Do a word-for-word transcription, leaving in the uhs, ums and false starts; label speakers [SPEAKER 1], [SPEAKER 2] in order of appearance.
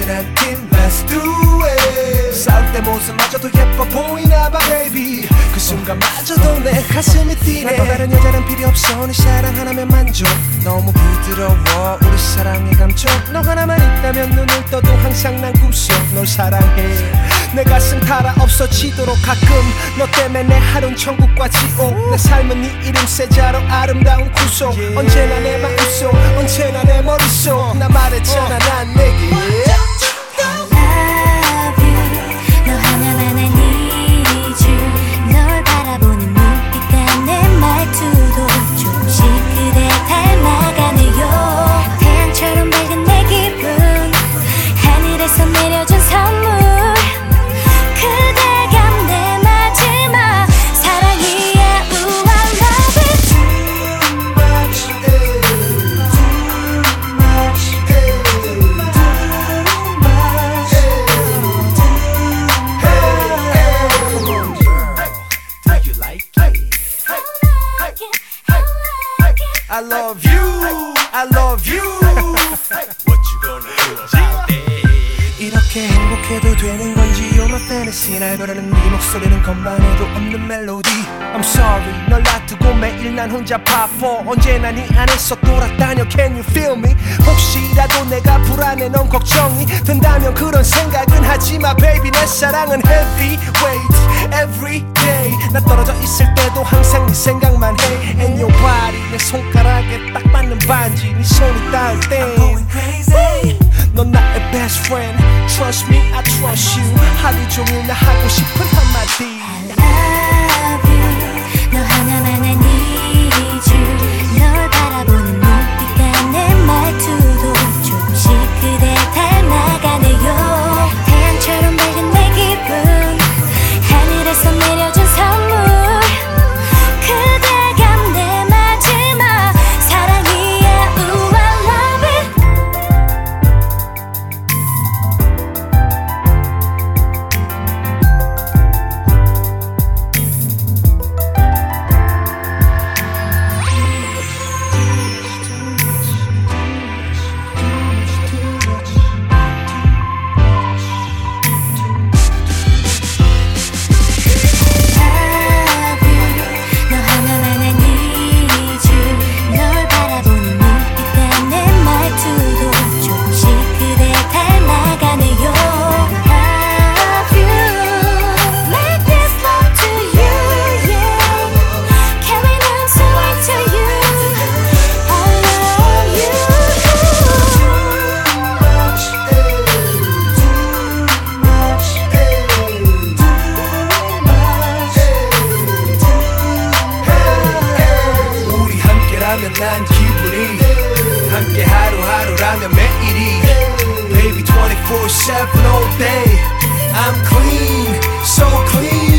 [SPEAKER 1] 튼튼한 팀 Let's do it. 싸울 때 모습마저도 예뻐 보이나봐 baby. 그 순간마저도 내 가슴이 뛰네. 또 다른 여자는 필요 없어. 네 사랑 하나면 만족. 너무 부드러워 우리 사랑의 감촉. 너 하나만 있다면 눈을 떠도 항상 난 꿈속 널 사랑해. 내 가슴 달아 없어지도록 가끔 너 때문에 내 하루는 천국과 지옥. 내 삶은 네 이름 세자로 아름다운 구속. 언제나 내 마음속 언제나 내 머릿속. 나 말했잖아 난 내게 I love you, I love you. What you gonna do about it? 이렇게 행복해도 되는 건지 You're my fantasy. 날 부르는 네 목소리는 겉만 해도 없는 멜로디. I'm sorry 널 놔두고 매일 난 혼자 바빠. 언제나 네 안에서 돌아다녀 Can you feel me? 혹시라도 내가 불안해 넌 걱정이 된다면 그런 생각은 하지마 baby. 내 사랑은 heavyweight every day. 나 떨어져 있을 때도 항상 네 생각만 해. And your body 내 손가락에 딱 맞는 반지 네 손이 닿을 때 I'm going crazy. 넌 나의 best friend. Trust me, I trust you. 하루 종일 나 하고 싶은 한마디
[SPEAKER 2] I love you. 너 하나만 I need you. 널 바라보는 눈빛과 내 말투도 조금씩 그대 닮아가네요. 태양처럼 밝은 내 기분 하늘에서 내려준 선물. 그대가 내 마지막 사랑이야. Ooh, I love it.
[SPEAKER 1] 난 기분이 함께 하루하루라면 매일이 Baby twenty-four seven all day I'm clean, so clean.